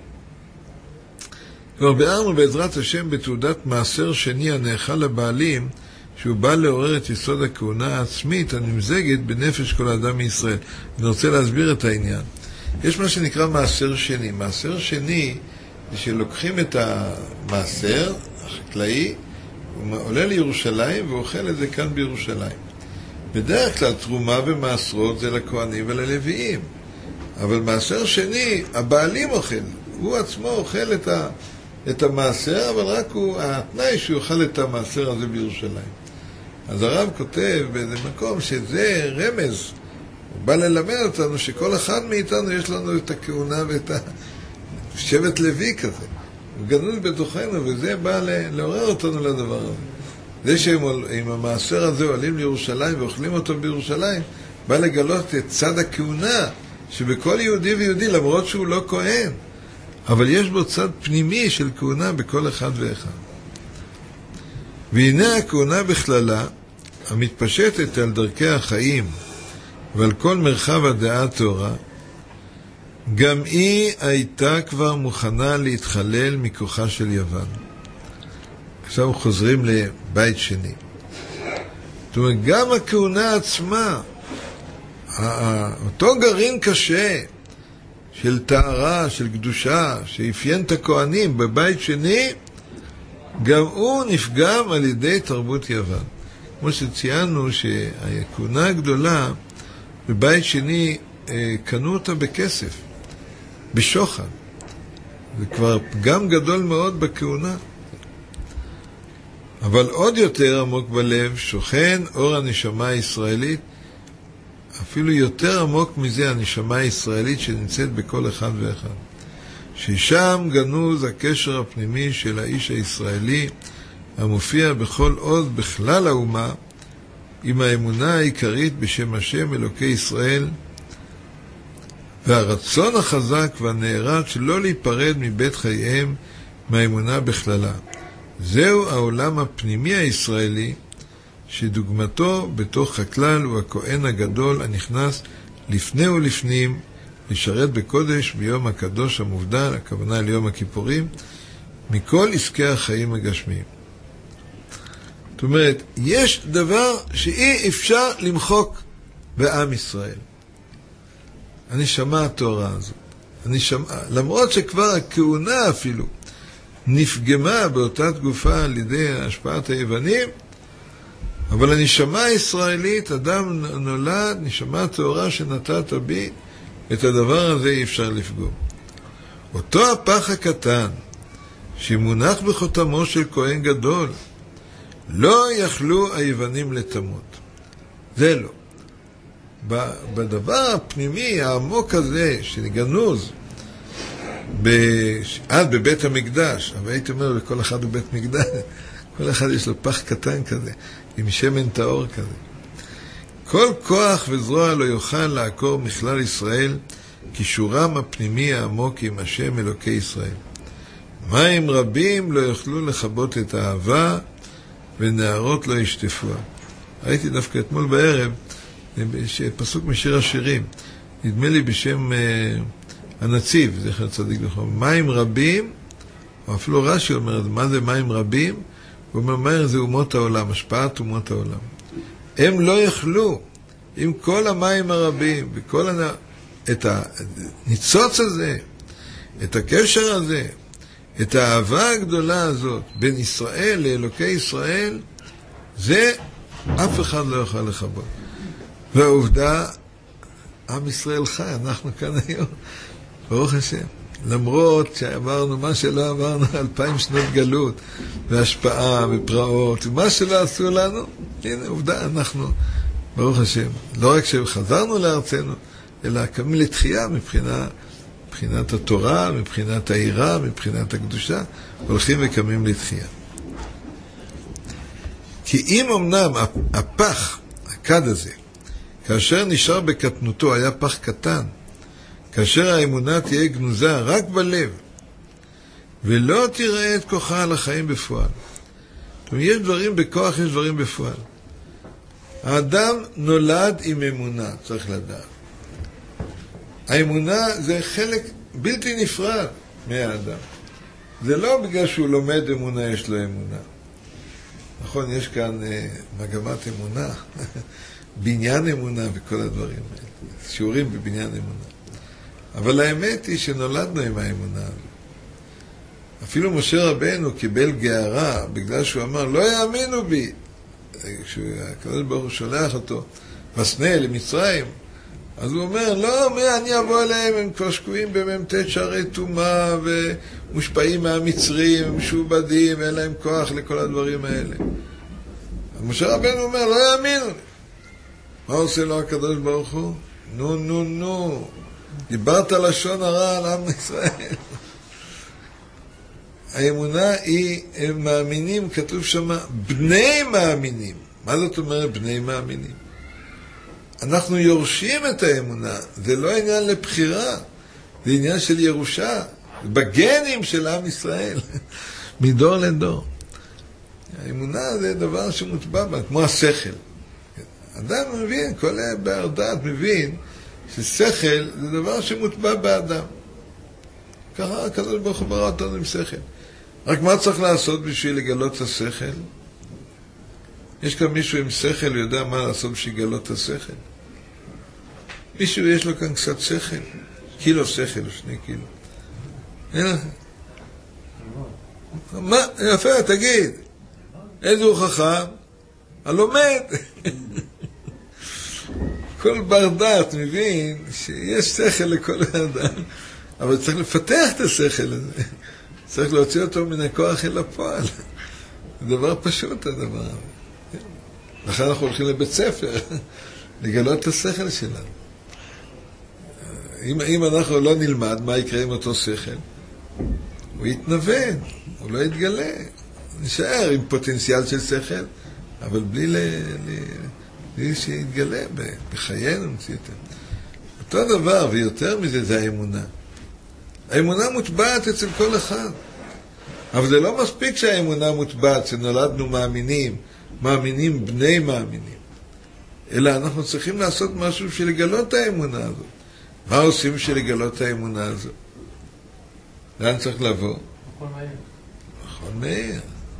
כבר ביארנו בעזרת השם בתעודת מעשר שני הנאכל לבעלים, שהוא בא לעורר את יסוד הכהונה העצמית הנמזגת בנפש כל אדם מישראל. אני רוצה להסביר את העניין. יש מה שנקרא מעשר שני. מעשר שני זה שלוקחים את המעשר החקלאי, הוא עולה לירושלים ואוכל את זה כאן בירושלים. בדרך כלל תרומה ומעשרות זה לכהנים וללוויים. אבל מעשר שני, הבעלים אוכל. הוא עצמו אוכל את המעשר, אבל רק התנאי שהוא אוכל את המעשר הזה בירושלים. אז הרב כותב באיזה מקום שזה רמז. הוא בא ללמד אותנו שכל אחד מאיתנו יש לנו את הכהונה ואת שבט לוי כזה. הוא גנוז בתוכנו, וזה בא לעורר אותנו לדבר הזה. זה שעם המעשר הזה עולים לירושלים ואוכלים אותו בירושלים, בא לגלות את צד הכהונה שבכל יהודי ויהודי, למרות שהוא לא כהן, אבל יש בו צד פנימי של כהונה בכל אחד ואחד. והנה הכהונה בכללה, המתפשטת על דרכי החיים ועל כל מרחב הדעה התורה, גם היא הייתה כבר מוכנה להתחלל מכוחה של יוון. עכשיו חוזרים לבית שני. זאת אומרת, גם הכהונה עצמה, אותו גרעין קשה של טהרה, של קדושה, שאפיין את הכהנים בבית שני, גם הוא נפגם על ידי תרבות יוון. כמו שציינו שהכהונה הגדולה בבית שני קנו אותה בכסף, בשוחד. זה כבר פגם גדול מאוד בכהונה. אבל עוד יותר עמוק בלב שוכן אור הנשמה הישראלית, אפילו יותר עמוק מזה הנשמה הישראלית שנמצאת בכל אחד ואחד. ששם גנוז הקשר הפנימי של האיש הישראלי, המופיע בכל עוד בכלל האומה, עם האמונה העיקרית בשם השם אלוקי ישראל, והרצון החזק והנערץ שלא להיפרד מבית חייהם מהאמונה בכללה. זהו העולם הפנימי הישראלי, שדוגמתו בתוך הכלל הוא הכהן הגדול הנכנס לפני ולפנים לשרת בקודש ביום הקדוש המובדל, הכוונה ליום הכיפורים, מכל עסקי החיים הגשמיים. זאת אומרת, יש דבר שאי אפשר למחוק בעם ישראל. הנשמה התורה הזאת. למרות שכבר הכהונה אפילו נפגמה באותה תקופה על ידי השפעת היוונים, אבל הנשמה הישראלית, אדם נולד, נשמה תורה שנתת בי, את הדבר הזה אי אפשר לפגום. אותו הפח הקטן, שמונח בחותמו של כהן גדול, לא יכלו היוונים לתמות. זה לא. בדבר הפנימי, העמוק הזה, שגנוז, עד בבית המקדש, אבל הייתי אומר, לכל אחד הוא בית מקדש, כל אחד יש לו פח קטן כזה, עם שמן טהור כזה. כל כוח וזרוע לא יוכל לעקור מכלל ישראל קישורם הפנימי העמוק עם השם אלוקי ישראל. מים רבים לא יוכלו לכבות את האהבה, ונערות לא ישטפוה. ראיתי דווקא אתמול בערב, פסוק משיר השירים, נדמה לי בשם הנציב, זכר צדיק לברכה, מים רבים, או אפילו רש"י אומר, מה זה מים רבים? הוא אומר, מים זה אומות העולם, השפעת אומות העולם. הם לא יכלו, עם כל המים הרבים, את הניצוץ הזה, את הקשר הזה, את האהבה הגדולה הזאת, בין ישראל לאלוקי ישראל, זה אף אחד לא יוכל לכבות. והעובדה, עם ישראל חי, אנחנו כאן היום, ברוך השם. למרות שעברנו מה שלא עברנו 2000 שנות גלות, והשפעה ופרעות, ומה שלא עשו לנו, הנה עובדה, אנחנו, ברוך השם, לא רק שחזרנו לארצנו, אלא קמים לתחייה מבחינת התורה, מבחינת העירה, מבחינת הקדושה, הולכים וקמים לתחייה. כי אם אמנם הפח, הכד הזה, כאשר נשאר בקטנותו, היה פח קטן, כאשר האמונה תהיה גנוזה רק בלב, ולא תראה את כוחה על החיים בפועל. זאת אומרת, יש דברים בכוח, יש דברים בפועל. האדם נולד עם אמונה, צריך לדעת. האמונה זה חלק בלתי נפרד מהאדם. זה לא בגלל שהוא לומד אמונה, יש לו אמונה. נכון, יש כאן מגמת אמונה, בניין אמונה וכל הדברים האלה. שיעורים בבניין אמונה. אבל האמת היא שנולדנו עם האמונה. אפילו משה רבנו קיבל גארה בגלל שהוא אמר, לא יאמינו בי. כשהקדוש ברוך הוא שולח אותו בסנה למצרים, אז הוא אומר, לא, אני אבוא אליהם, הם כבר שקועים בממתת שערי טומאה ומושפעים מהמצרים, הם משובדים, ואין להם כוח לכל הדברים האלה. משה רבנו אומר, לא יאמינו. מה עושה לו הקדוש ברוך הוא? נו, דיברת לשון הרע על עם ישראל. האמונה היא, הם מאמינים, כתוב שם, בני מאמינים. מה זאת אומרת בני מאמינים? אנחנו יורשים את האמונה, זה לא עניין לבחירה, זה עניין של ירושה, בגנים של עם ישראל, מדור לדור. האמונה זה דבר שמוטבע בה, כמו השכל. אדם מבין, כל בר דעת מבין, ששכל זה דבר שמוטבע באדם. ככה הקדוש ברוך הוא ברא אותנו עם שכל. רק מה צריך לעשות בשביל לגלות את השכל? יש כאן מישהו עם שכל יודע מה לעשות בשביל לגלות את השכל? מישהו יש לו כאן קצת שכל? קילו שכל או 2 קילו. אין לך? מה? יפה, תגיד. איזה הוא חכם? הלומד. כל בר דעת מבין שיש שכל לכל אדם, אבל צריך לפתח את השכל הזה. צריך להוציא אותו מן הכוח אל הפועל. זה דבר פשוט, הדבר הזה. לכן אנחנו הולכים לבית ספר, לגלות את השכל שלנו. אם אנחנו לא נלמד מה יקרה עם אותו שכל, הוא יתנוון, הוא לא יתגלה. נשאר עם פוטנציאל של שכל, אבל בלי שיתגלה בחיינו מציאתם. אותו דבר, ויותר מזה, זה האמונה. האמונה מוטבעת אצל כל אחד. אבל זה לא מספיק שהאמונה מוטבעת, שנולדנו מאמינים בני מאמינים. אלא אנחנו צריכים לעשות משהו בשביל לגלות את האמונה הזאת. מה עושים בשביל לגלות את האמונה הזאת? לאן צריך לבוא? מכון מאיר. מכון מאיר.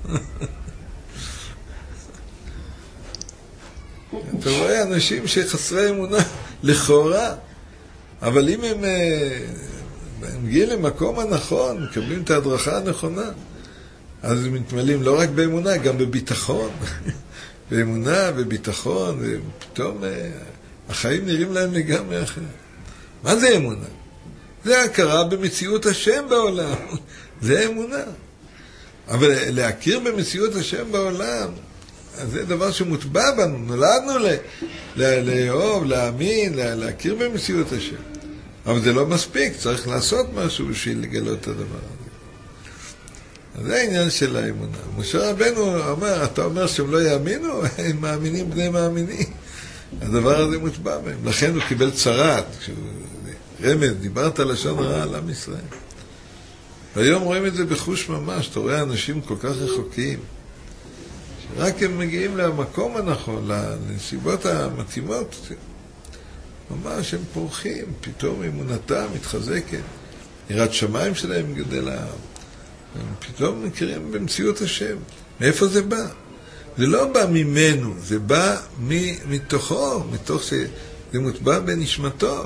אתה רואה אנשים שחסרי אמונה לכאורה, אבל אם הם מגיעים למקום הנכון, מקבלים את ההדרכה הנכונה, אז הם מתמלאים לא רק באמונה, גם בביטחון. באמונה, בביטחון, ופתאום החיים נראים להם לגמרי אחר. מה זה אמונה? זה הכרה במציאות השם בעולם. זה אמונה. אבל להכיר במציאות השם בעולם, זה דבר שמוטבע בנו. נולדנו לאהוב, להאמין, להכיר במציאות השם. אבל זה לא מספיק, צריך לעשות משהו בשביל לגלות את הדבר הזה. אז זה העניין של האמונה. משה רבנו אומר, אתה אומר שהם לא יאמינו? הם מאמינים בני מאמינים. הדבר הזה מוטבע בהם. לכן הוא קיבל צרת. רמז, דיברת לשון רע על עם ישראל. והיום רואים את זה בחוש ממש, אתה רואה אנשים כל כך רחוקים, שרק הם מגיעים למקום הנכון, לנסיבות המתאימות, ממש הם פורחים, פתאום אמונתם מתחזקת, יראת שמיים שלהם גדלה, הם פתאום מכירים במציאות השם. מאיפה זה בא? זה לא בא ממנו, זה בא מתוכו, מתוך שזה מוטבע בנשמתו.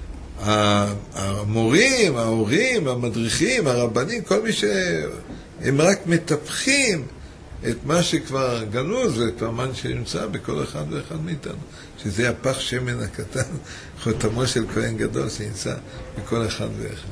המורים, ההורים, המדריכים, הרבנים, כל מי שהם רק מטפחים את מה שכבר גנוז, וכבר מה שנמצא בכל אחד ואחד מאיתנו, שזה הפח שמן הקטן, חותמו של כהן גדול שנמצא בכל אחד ואחד.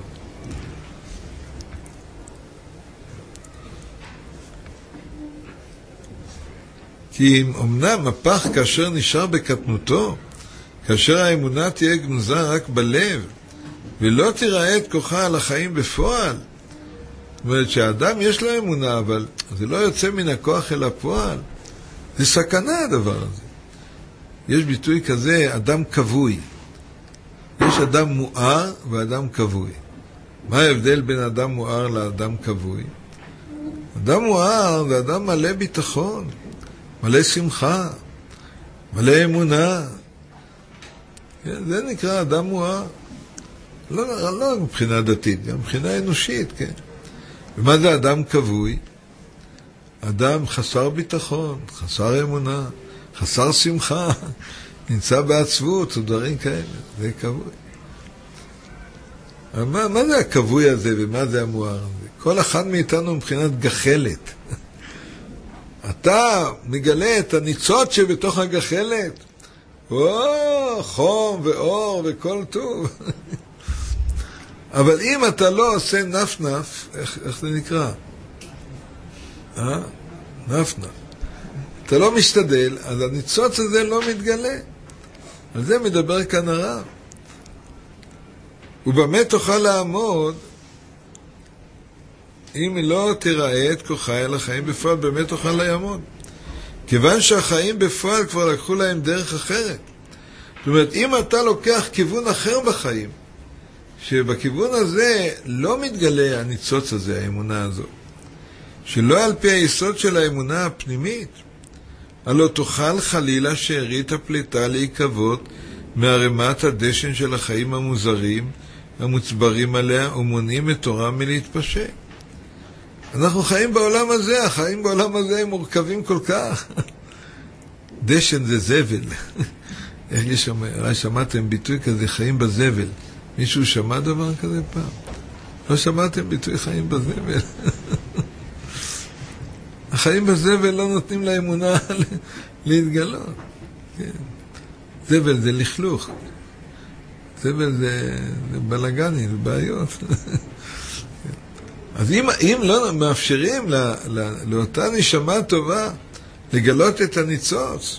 כי אם אמנם הפח כאשר נשאר בקטנותו, כאשר האמונה תהיה גנוזה רק בלב, ולא תיראה את כוחה על החיים בפועל, זאת אומרת שהאדם יש לו אמונה, אבל זה לא יוצא מן הכוח אל הפועל, זה סכנה הדבר הזה. יש ביטוי כזה, אדם כבוי. יש אדם מואר ואדם כבוי. מה ההבדל בין אדם מואר לאדם כבוי? אדם מואר זה אדם מלא ביטחון, מלא שמחה, מלא אמונה. זה נקרא אדם מואר. לא מבחינה דתית, גם מבחינה אנושית, כן. ומה זה אדם כבוי? אדם חסר ביטחון, חסר אמונה, חסר שמחה, נמצא בעצבות, ודברים כאלה. זה כבוי. מה זה הכבוי הזה ומה זה המואר הזה? כל אחד מאיתנו מבחינת גחלת. אתה מגלה את הניצוץ שבתוך הגחלת. חום ואור וכל טוב. אבל אם אתה לא עושה נפנף, איך זה נקרא? נפנף. אתה לא משתדל, אז הניצוץ הזה לא מתגלה. על זה מדבר כאן הרב. ובאמת תוכל לעמוד, אם לא תראה את כוחה אל החיים בפועל, באמת תוכל לעמוד. כיוון שהחיים בפועל כבר לקחו להם דרך אחרת. זאת אומרת, אם אתה לוקח כיוון אחר בחיים, שבכיוון הזה לא מתגלה הניצוץ הזה, האמונה הזו, שלא על פי היסוד של האמונה הפנימית, הלא תוכל חלילה שארית הפליטה להיקוות מערימת הדשן של החיים המוזרים, המוצברים עליה, ומונעים את תורה מלהתפשט. אנחנו חיים בעולם הזה, החיים בעולם הזה הם מורכבים כל כך. דשן זה זבל. אולי שמעתם ביטוי כזה, חיים בזבל. מישהו שמע דבר כזה פעם? לא שמעתם ביטוי חיים בזבל? החיים בזבל לא נותנים לאמונה להתגלות. כן. זבל זה לכלוך. זבל זה בלגני, זה בעיות. אז אם לא מאפשרים לאותה נשמה טובה לגלות את הניצוץ,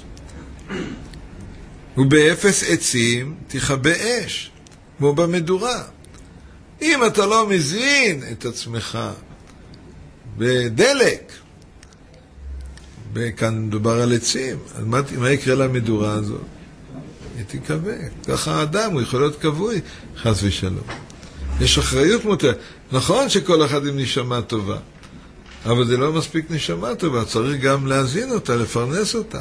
ובאפס עצים תכבה אש, כמו במדורה. אם אתה לא מזין את עצמך בדלק, וכאן מדובר על עצים, אז מה יקרה למדורה הזאת? היא תכבה. ככה האדם, הוא יכול להיות כבוי, חס ושלום. יש אחריות מוטלת. נכון שכל אחד עם נשמה טובה, אבל זה לא מספיק נשמה טובה, צריך גם להזין אותה, לפרנס אותה.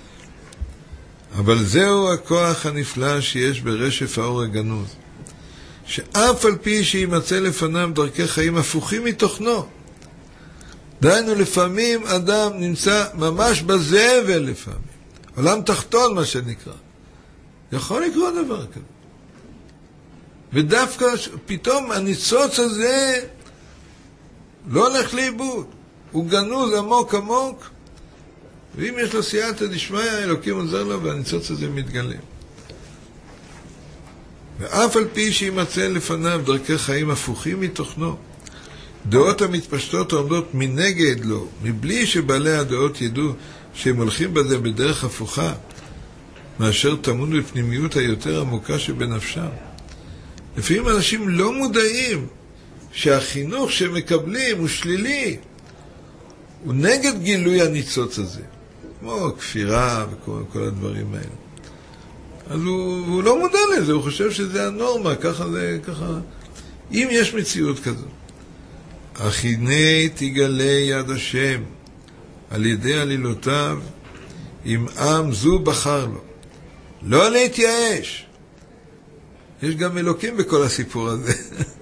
אבל זהו הכוח הנפלא שיש ברשף האור הגנוז, שאף על פי שימצא לפניו דרכי חיים הפוכים מתוכנו. דיינו, לפעמים אדם נמצא ממש בזבל, לפעמים עולם תחתון מה שנקרא, יכול לקרות דבר כזה, ודווקא פתאום הניצוץ הזה לא הולך לאיבוד, הוא גנוז עמוק עמוק, ואם יש לו סייעתא דשמיא, אלוקים עוזר לו והניצוץ הזה מתגלה. ואף על פי שימצא לפניו דרכי חיים הפוכים מתוכנו, דעות המתפשטות העומדות מנגד לו, מבלי שבעלי הדעות ידעו שהם הולכים בזה בדרך הפוכה, מאשר טמון בפנימיות היותר עמוקה שבנפשם. לפעמים אנשים לא מודעים שהחינוך שמקבלים הוא שלילי, הוא נגד גילוי הניצוץ הזה, כמו כפירה וכל הדברים האלה. אז הוא לא מודע לזה, הוא חושב שזה הנורמה, ככה זה, ככה. אם יש מציאות כזו, אך הנה תגלה יד השם על ידי עלילותיו, אם עם זו בחר לו. לא להתייאש. יש גם אלוקים בכל הסיפור הזה.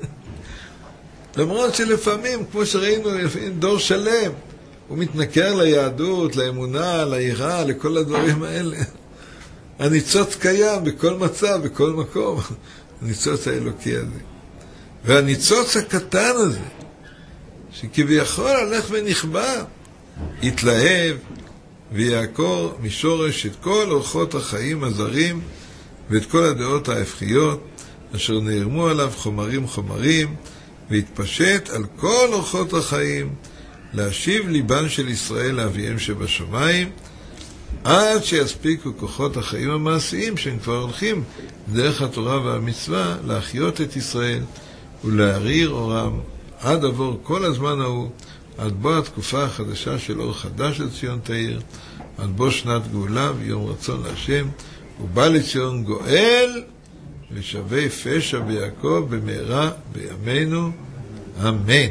למרות שלפעמים, כמו שראינו, לפעמים דור שלם, הוא מתנכר ליהדות, לאמונה, ליראה, לכל הדברים האלה. הניצוץ קיים בכל מצב, בכל מקום. הניצוץ האלוקי הזה. והניצוץ הקטן הזה, שכביכול הולך ונכבה, יתלהב ויעקור משורש את כל אורחות החיים הזרים ואת כל הדעות ההפכיות אשר נערמו עליו חומרים והתפשט על כל אורחות החיים להשיב ליבן של ישראל לאביהם שבשמיים עד שיספיקו כוחות החיים המעשיים שהם כבר הולכים דרך התורה והמצווה להחיות את ישראל ולהאיר אורם עד עבור כל הזמן ההוא, עד בוא התקופה החדשה של אור חדש לציון תאיר, עד בוא שנת גאולה ויום רצון להשם, ובא לציון גואל ושווה פשע ביעקב במהרה בימינו, אמן.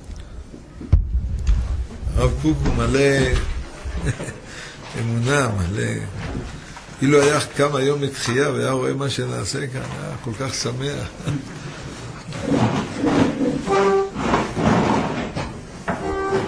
הרב קוק הוא מלא אמונה, מלא. אילו היה קם היום לתחייה והיה רואה מה שנעשה כאן, היה כל כך שמח.